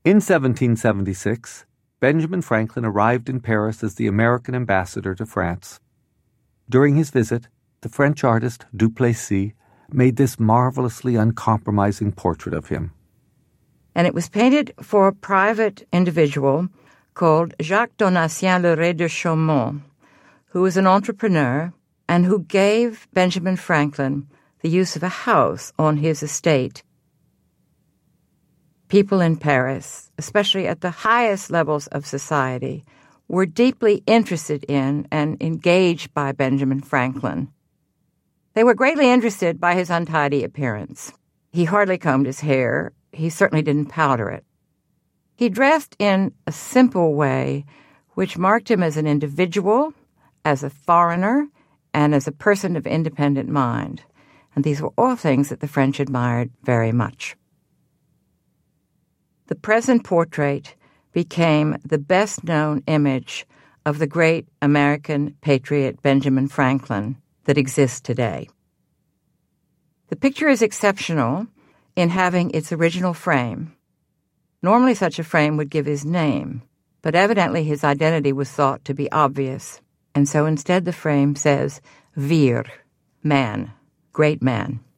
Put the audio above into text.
In 1776, Benjamin Franklin arrived in Paris as the American ambassador to France. During his visit, the French artist Duplessis made this marvelously uncompromising portrait of him. And it was painted for a private individual called Jacques Donatien Le Ray de Chaumont, who was an entrepreneur and who gave Benjamin Franklin the use of a house on his estate. People in Paris, especially at the highest levels of society, were deeply interested in and engaged by Benjamin Franklin. They were greatly interested by his untidy appearance. He hardly combed his hair. He certainly didn't powder it. He dressed in a simple way which marked him as an individual, as a foreigner, and as a person of independent mind. And these were all things that the French admired very much. The present portrait became the best-known image of the great American patriot Benjamin Franklin that exists today. The picture is exceptional in having its original frame. Normally such a frame would give his name, but evidently his identity was thought to be obvious, and so instead the frame says, "Vir," man, great man.